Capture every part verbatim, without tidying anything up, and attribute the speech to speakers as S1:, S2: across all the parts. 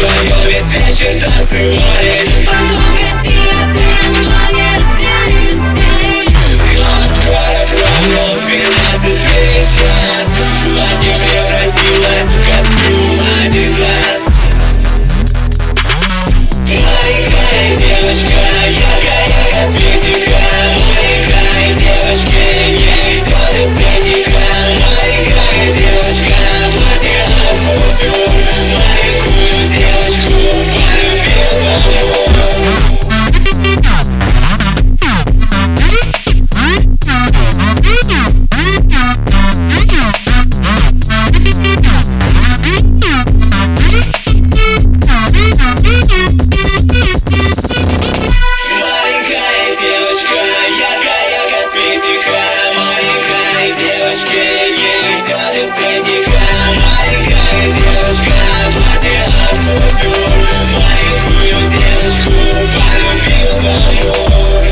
S1: вдвоем весь вечер танцевали.
S2: Потом гостиницы ноги расстались.
S1: Но скоро пробил двенадцатый час. Платье превратилось в костюм Adidas. Маленькая девочка, яркая косметика. Маленькой девочке не идет эстетика. Маленькая девочка, платье от кутюр. Маленькую девочку полюбил гламур. Маленькая девочка, яркая косметика. Маленькой девочке не идет эстетика. Маленькая девочка, платье от кутюр. Маленькую девочку полюбил гламур.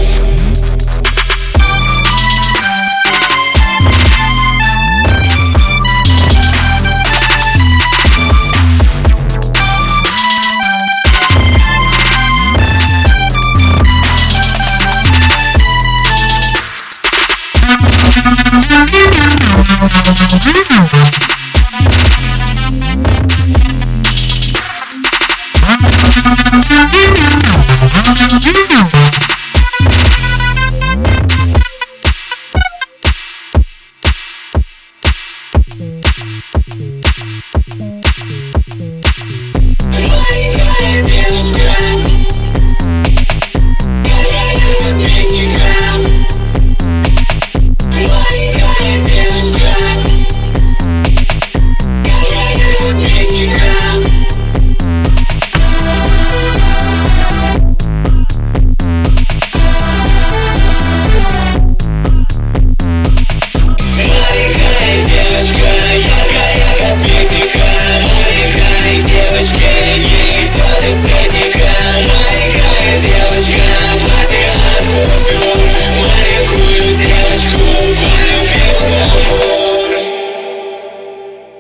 S2: Thank you.